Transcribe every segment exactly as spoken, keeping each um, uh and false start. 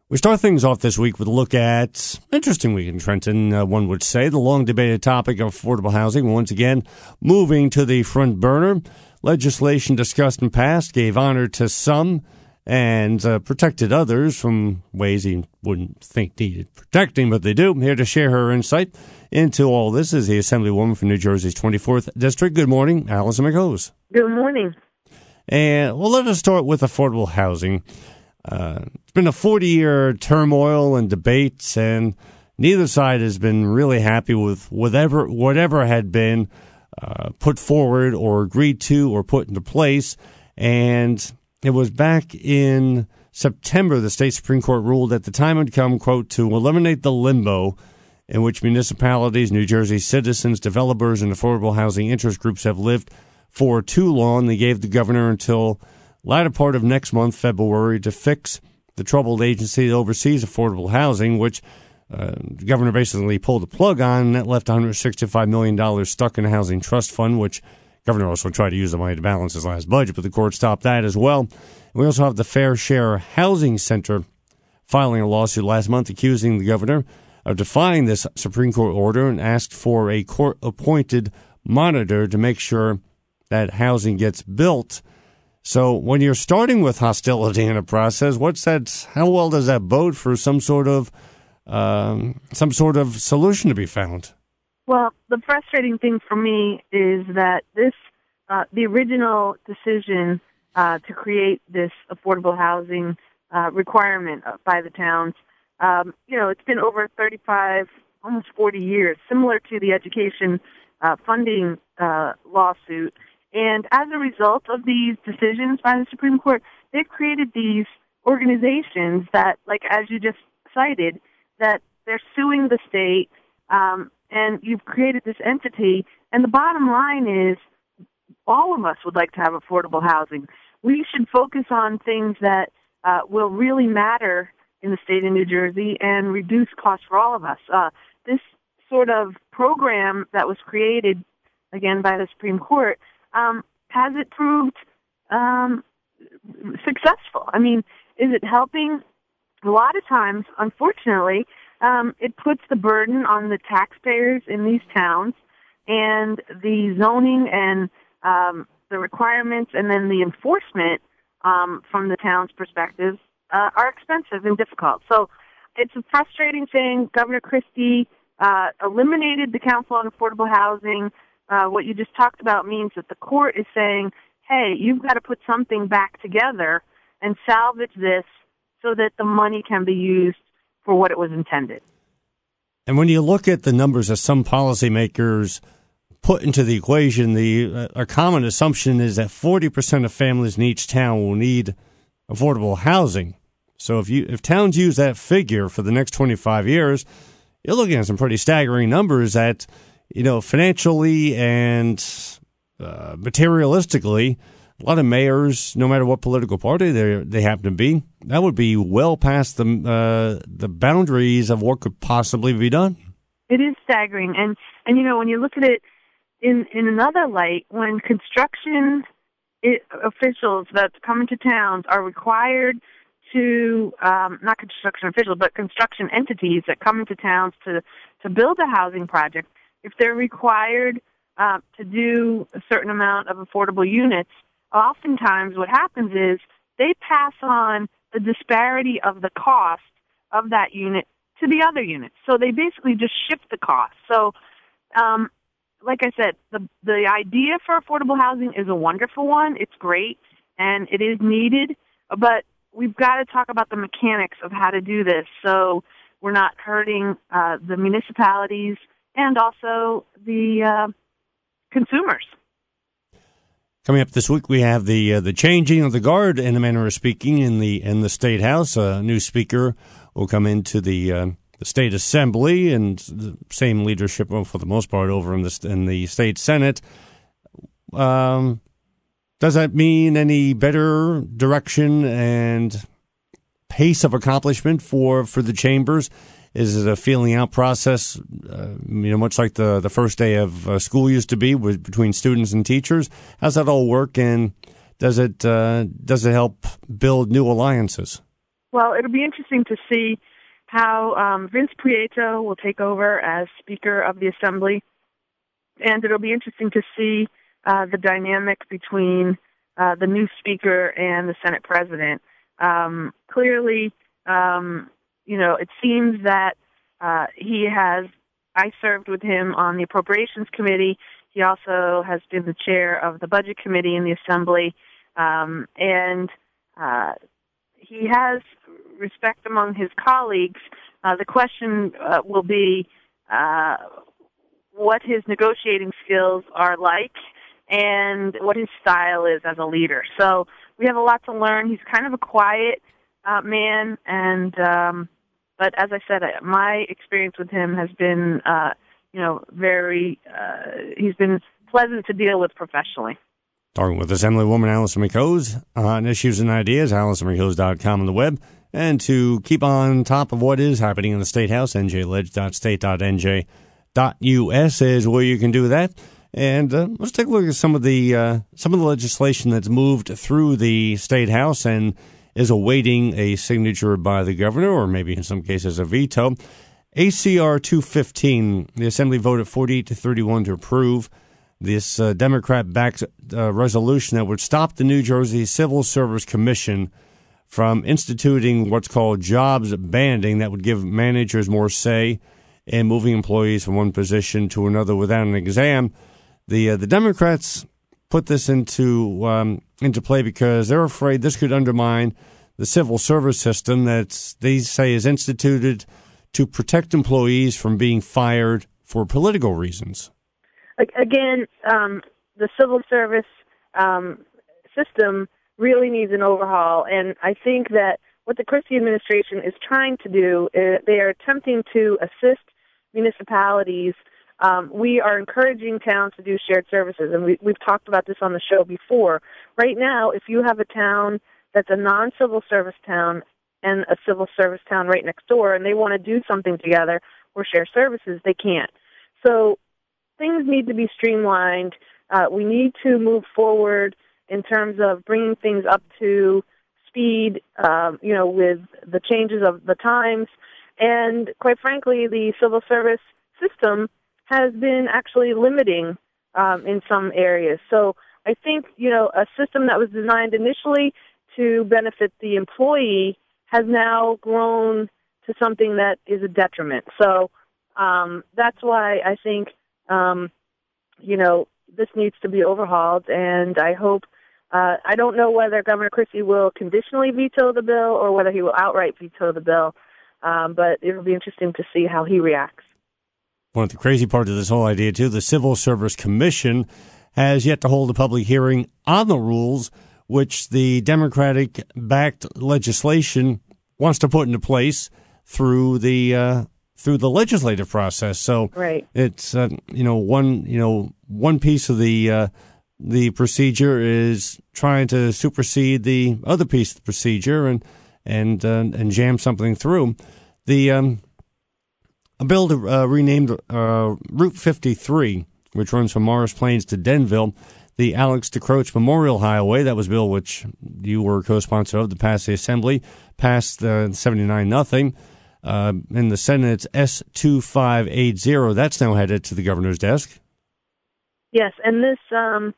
We start things off this week with a look at interesting week in Trenton, uh, one would say. The long-debated topic of affordable housing once again moving to the front burner. Legislation discussed and passed gave honor to some and uh, protected others from ways he wouldn't think needed protecting, but they do. Here to share her insight into all this is the Assemblywoman from New Jersey's twenty-fourth District. Good morning, Allison McHose. Good morning. And well, let us start with affordable housing. Uh, it's been a forty-year turmoil and debates, and neither side has been really happy with whatever whatever had been uh, put forward or agreed to or put into place. And it was back in September the state Supreme Court ruled that the time had come, quote, to eliminate the limbo in which municipalities, New Jersey citizens, developers, and affordable housing interest groups have lived for too long. They gave the governor until latter part of next month, February, to fix the troubled agency that oversees affordable housing, which uh, the governor basically pulled the plug on, and that left one hundred sixty-five million dollars stuck in the Housing Trust Fund, which the governor also tried to use the money to balance his last budget, but the court stopped that as well. And we also have the Fair Share Housing Center filing a lawsuit last month accusing the governor of defying this Supreme Court order and asked for a court-appointed monitor to make sure that housing gets built. So when you're starting with hostility in a process, what's that? How well does that bode for some sort of um, some sort of solution to be found? Well, the frustrating thing for me is that this uh, the original decision uh, to create this affordable housing uh, requirement by the towns, um, you know, it's been over thirty-five, almost forty years, similar to the education uh, funding uh, lawsuit. And as a result of these decisions by the Supreme Court, they've created these organizations that, like as you just cited, that they're suing the state, um, and you've created this entity. And the bottom line is all of us would like to have affordable housing. We should focus on things that uh, will really matter in the state of New Jersey and reduce costs for all of us. Uh, this sort of program that was created, again, by the Supreme Court, Um, has it proved um, successful? I mean, is it helping? A lot of times, unfortunately, um, it puts the burden on the taxpayers in these towns, and the zoning and um, the requirements and then the enforcement um, from the town's perspective uh, are expensive and difficult. So it's a frustrating thing. Governor Christie uh, eliminated the Council on Affordable Housing. Uh, what you just talked about means that the court is saying, hey, you've got to put something back together and salvage this so that the money can be used for what it was intended. And when you look at the numbers that some policymakers put into the equation, the uh, a common assumption is that forty percent of families in each town will need affordable housing. So if you if towns use that figure for the next twenty-five years, you're looking at some pretty staggering numbers that, you know, financially and uh, materialistically, a lot of mayors, no matter what political party they they happen to be, that would be well past the uh, the boundaries of what could possibly be done. It is staggering, and and you know, when you look at it in in another light, when construction it, officials that come into towns are required to um, not construction officials, but construction entities that come into towns to to build a housing project. If they're required uh, to do a certain amount of affordable units, oftentimes what happens is they pass on the disparity of the cost of that unit to the other units. So they basically just shift the cost. So, um, like I said, the the idea for affordable housing is a wonderful one. It's great, and it is needed, but we've got to talk about the mechanics of how to do this so we're not hurting uh, the municipalities and also the uh, consumers. Coming up this week, we have the uh, the changing of the guard, in a manner of speaking, in the in the State House. A new speaker will come into the uh, the State Assembly, and the same leadership, well, for the most part, over in the in the State Senate. Um, does that mean any better direction and pace of accomplishment for, for the chambers? Is it a feeling out process, uh, you know, much like the, the first day of uh, school used to be with, between students and teachers? How's that all work, and does it uh, does it help build new alliances? Well, it'll be interesting to see how um, Vince Prieto will take over as Speaker of the Assembly, and it'll be interesting to see uh, the dynamic between uh, the new Speaker and the Senate President. Um, clearly, um, you know, it seems that uh, he has, I served with him on the Appropriations Committee. He also has been the chair of the Budget Committee in the Assembly, um, and uh, he has respect among his colleagues. Uh, the question uh, will be uh, what his negotiating skills are like and what his style is as a leader. So we have a lot to learn. He's kind of a quiet uh, man, and um, but as I said, my experience with him has been, uh, you know, very. Uh, he's been pleasant to deal with professionally. Talking with Assemblywoman Allison McCose on Issues and Ideas, allison mccose dot com on the web. And to keep on top of what is happening in the State House, n j ledge dot state dot n j dot u s is where you can do that. And uh, let's take a look at some of the uh, some of the legislation that's moved through the State House and is awaiting a signature by the governor, or maybe in some cases a veto. H C R two fifteen, the Assembly voted forty-eight to thirty-one to approve this uh, Democrat-backed uh, resolution that would stop the New Jersey Civil Service Commission from instituting what's called jobs banding that would give managers more say in moving employees from one position to another without an exam. The uh, the Democrats put this into um, into play because they're afraid this could undermine the civil service system that they say is instituted to protect employees from being fired for political reasons. Again, um, the civil service um, system really needs an overhaul, and I think that what the Christie administration is trying to do, is they are attempting to assist municipalities. Um, we are encouraging towns to do shared services, and we, we've talked about this on the show before. Right now, if you have a town that's a non-civil service town and a civil service town right next door, and they want to do something together or share services, they can't. So things need to be streamlined. Uh, we need to move forward in terms of bringing things up to speed, um, you know, with the changes of the times. And quite frankly, the civil service system has been actually limiting um, in some areas. So I think, you know, a system that was designed initially to benefit the employee has now grown to something that is a detriment. So um, that's why I think, um, you know, this needs to be overhauled, and I hope, uh, I don't know whether Governor Christie will conditionally veto the bill or whether he will outright veto the bill, um, but it will be interesting to see how he reacts. One of the crazy parts of this whole idea, too, the Civil Service Commission has yet to hold a public hearing on the rules which the Democratic-backed legislation wants to put into place through the uh, through the legislative process. So right. it's uh, you know one you know one piece of the uh, the procedure is trying to supersede the other piece of the procedure and and uh, and jam something through. The um, a bill to uh, rename uh, Route fifty-three, which runs from Morris Plains to Denville, the Alex DeCroce Memorial Highway. That was a bill which you were co-sponsor of to pass the Assembly, passed uh, seventy-nine nothing. Uh, in the Senate, it's S two five eight zero. That's now headed to the governor's desk. Yes, and this um,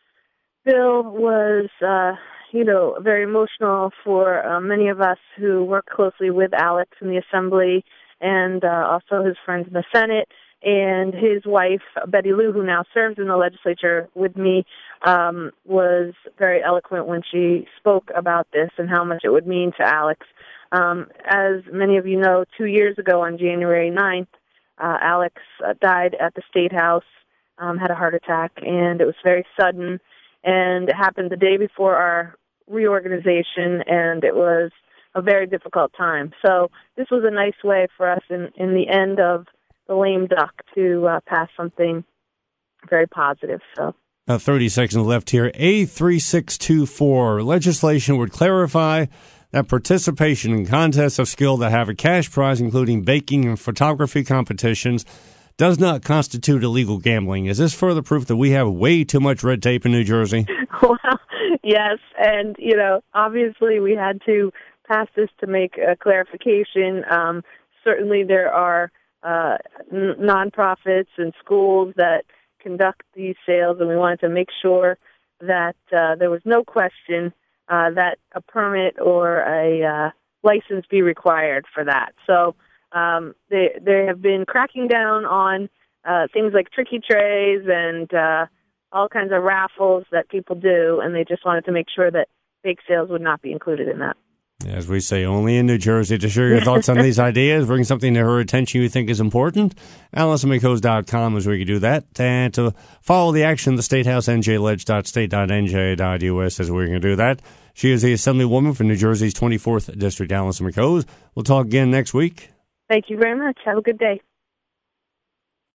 bill was, uh, you know, very emotional for uh, many of us who work closely with Alex in the Assembly and uh, also his friends in the Senate. And his wife, Betty Lou, who now serves in the legislature with me, um, was very eloquent when she spoke about this and how much it would mean to Alex. Um, as many of you know, two years ago on January ninth, uh, Alex uh, died at the State House, um, had a heart attack, and it was very sudden. And it happened the day before our reorganization, and it was a very difficult time. So this was a nice way for us in, in the end of the lame duck to uh, pass something very positive. So, about thirty seconds left here. A three six two four legislation would clarify that participation in contests of skill that have a cash prize, including baking and photography competitions, does not constitute illegal gambling. Is this further proof that we have way too much red tape in New Jersey? Well, yes, and you know, obviously we had to passed this to make a clarification. Um, certainly there are uh, n- nonprofits and schools that conduct these sales, and we wanted to make sure that uh, there was no question uh, that a permit or a uh, license be required for that. So um, they they have been cracking down on uh, things like tricky trays and uh, all kinds of raffles that people do, and they just wanted to make sure that bake sales would not be included in that. As we say, only in New Jersey. To share your thoughts on these ideas, bring something to her attention you think is important, Allison McCose dot com is where you can do that. And to follow the action of the State House, N J ledge dot state dot n j dot u s is where you can do that. She is the Assemblywoman for New Jersey's twenty-fourth District, Allison McCose. We'll talk again next week. Thank you very much. Have a good day.